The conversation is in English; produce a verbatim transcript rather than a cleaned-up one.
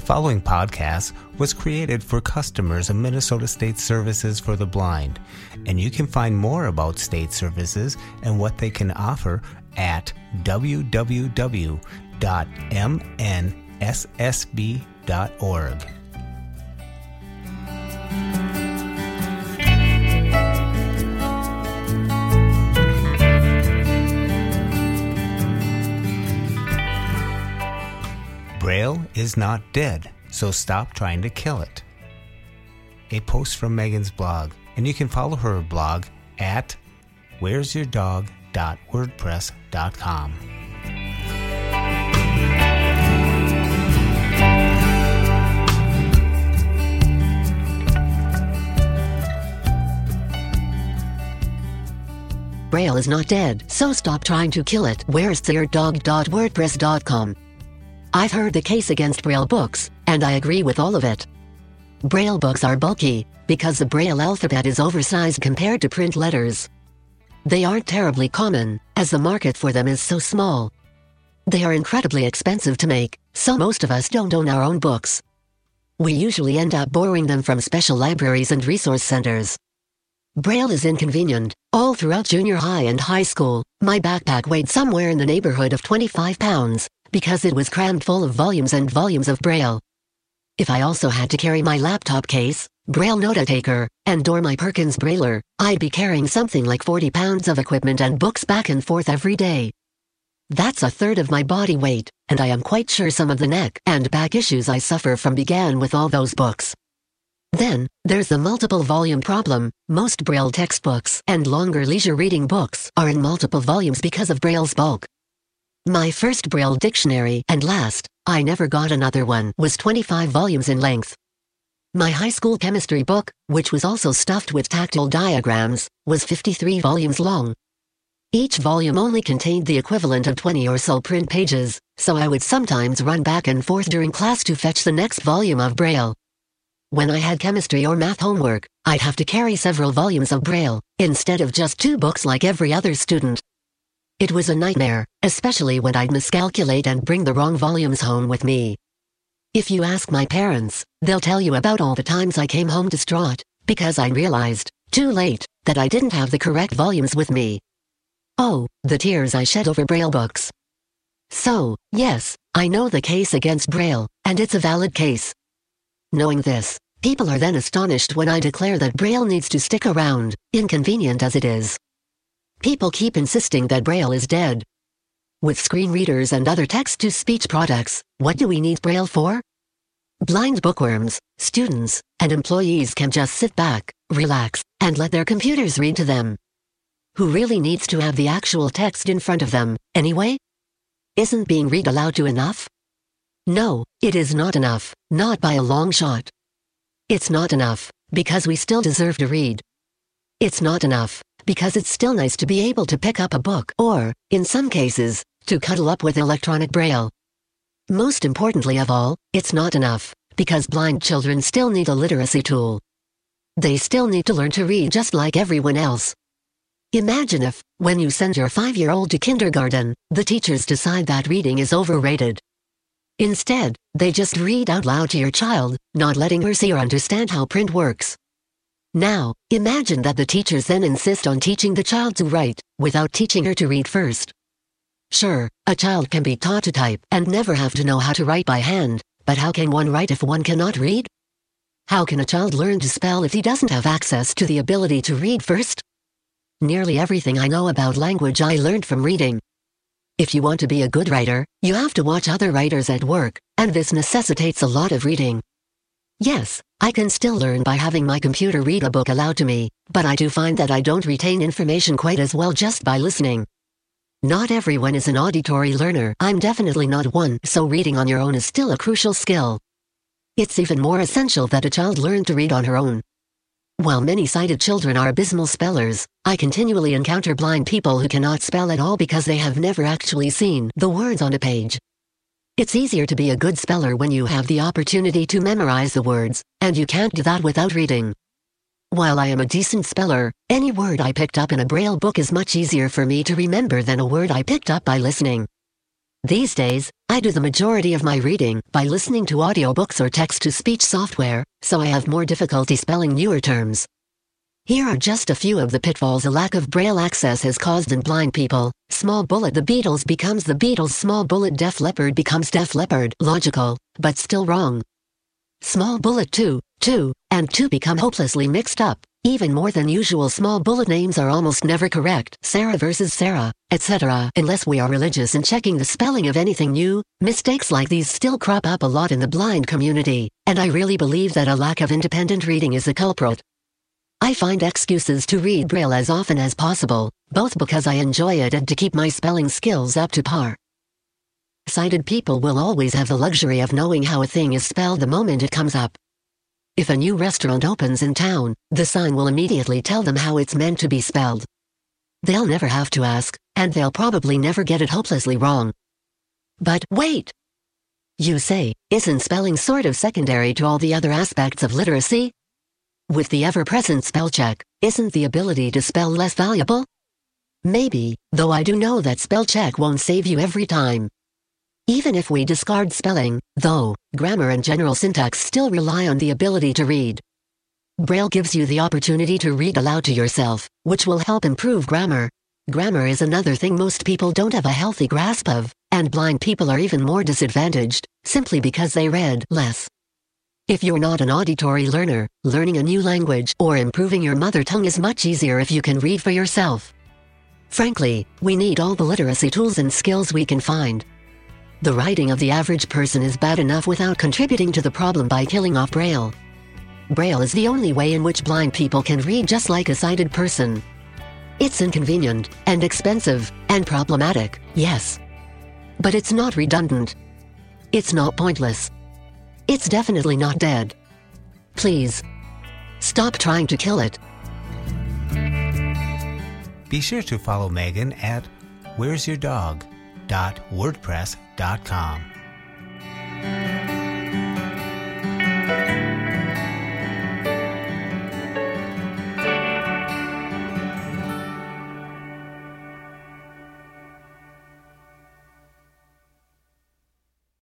following podcast was created for customers of Minnesota State Services for the Blind, and you can find more about state services and what they can offer at w w w dot m n s s b dot org. Braille is not dead, so stop trying to kill it. A post from Megan's blog, and you can follow her blog at where's your dog dot wordpress dot com. Braille is not dead, so stop trying to kill it. where's your dog dot wordpress dot com. I've heard the case against Braille books, and I agree with all of it. Braille books are bulky, because the Braille alphabet is oversized compared to print letters. They aren't terribly common, as the market for them is so small. They are incredibly expensive to make, so most of us don't own our own books. We usually end up borrowing them from special libraries and resource centers. Braille is inconvenient. All throughout junior high and high school, my backpack weighed somewhere in the neighborhood of twenty-five pounds, because it was crammed full of volumes and volumes of Braille. If I also had to carry my laptop case, Braille note-taker, and Dormy Perkins Brailler, I'd be carrying something like forty pounds of equipment and books back and forth every day. That's a third of my body weight, and I am quite sure some of the neck and back issues I suffer from began with all those books. Then, there's the multiple volume problem. Most Braille textbooks and longer leisure reading books are in multiple volumes because of Braille's bulk. My first Braille dictionary, and last, I never got another one, was twenty-five volumes in length. My high school chemistry book, which was also stuffed with tactile diagrams, was fifty-three volumes long. Each volume only contained the equivalent of twenty or so print pages, so I would sometimes run back and forth during class to fetch the next volume of Braille. When I had chemistry or math homework, I'd have to carry several volumes of Braille, instead of just two books like every other student. It was a nightmare, especially when I'd miscalculate and bring the wrong volumes home with me. If you ask my parents, they'll tell you about all the times I came home distraught, because I realized, too late, that I didn't have the correct volumes with me. Oh, the tears I shed over Braille books. So, yes, I know the case against Braille, and it's a valid case. Knowing this, people are then astonished when I declare that Braille needs to stick around, inconvenient as it is. People keep insisting that Braille is dead. With screen readers and other text-to-speech products, what do we need Braille for? Blind bookworms, students, and employees can just sit back, relax, and let their computers read to them. Who really needs to have the actual text in front of them, anyway? Isn't being read aloud to enough? No, it is not enough, not by a long shot. It's not enough, because we still deserve to read. It's not enough, because it's still nice to be able to pick up a book or, in some cases, to cuddle up with electronic Braille. Most importantly of all, it's not enough, because blind children still need a literacy tool. They still need to learn to read just like everyone else. Imagine if, when you send your five-year-old to kindergarten, the teachers decide that reading is overrated. Instead, they just read out loud to your child, not letting her see or understand how print works. Now, imagine that the teachers then insist on teaching the child to write, without teaching her to read first. Sure, a child can be taught to type and never have to know how to write by hand, but how can one write if one cannot read? How can a child learn to spell if he doesn't have access to the ability to read first? Nearly everything I know about language I learned from reading. If you want to be a good writer, you have to watch other writers at work, and this necessitates a lot of reading. Yes, I can still learn by having my computer read a book aloud to me, but I do find that I don't retain information quite as well just by listening. Not everyone is an auditory learner. I'm definitely not one, so reading on your own is still a crucial skill. It's even more essential that a child learn to read on her own. While many sighted children are abysmal spellers, I continually encounter blind people who cannot spell at all because they have never actually seen the words on a page. It's easier to be a good speller when you have the opportunity to memorize the words, and you can't do that without reading. While I am a decent speller, any word I picked up in a Braille book is much easier for me to remember than a word I picked up by listening. These days, I do the majority of my reading by listening to audiobooks or text-to-speech software, so I have more difficulty spelling newer terms. Here are just a few of the pitfalls a lack of Braille access has caused in blind people. Small bullet. The Beatles becomes the Beatles. Small bullet. Def Leppard becomes Def Leppard. Logical, but still wrong. Small bullet two, two, and two become hopelessly mixed up. Even more than usual. Small bullet names are almost never correct. Sarah versus Sarah, et cetera. Unless we are religious in checking the spelling of anything new, mistakes like these still crop up a lot in the blind community, and I really believe that a lack of independent reading is the culprit. I find excuses to read Braille as often as possible, both because I enjoy it and to keep my spelling skills up to par. Sighted people will always have the luxury of knowing how a thing is spelled the moment it comes up. If a new restaurant opens in town, the sign will immediately tell them how it's meant to be spelled. They'll never have to ask, and they'll probably never get it hopelessly wrong. But wait! You say, isn't spelling sort of secondary to all the other aspects of literacy? With the ever-present spell check, isn't the ability to spell less valuable? Maybe, though I do know that spell check won't save you every time. Even if we discard spelling, though, grammar and general syntax still rely on the ability to read. Braille gives you the opportunity to read aloud to yourself, which will help improve grammar. Grammar is another thing most people don't have a healthy grasp of, and blind people are even more disadvantaged, simply because they read less. If you're not an auditory learner, learning a new language or improving your mother tongue is much easier if you can read for yourself. Frankly, we need all the literacy tools and skills we can find. The writing of the average person is bad enough without contributing to the problem by killing off Braille. Braille is the only way in which blind people can read just like a sighted person. It's inconvenient, and expensive, and problematic, yes. But it's not redundant. It's not pointless. It's definitely not dead. Please, stop trying to kill it. Be sure to follow Megan at where's your dog dot wordpress dot com.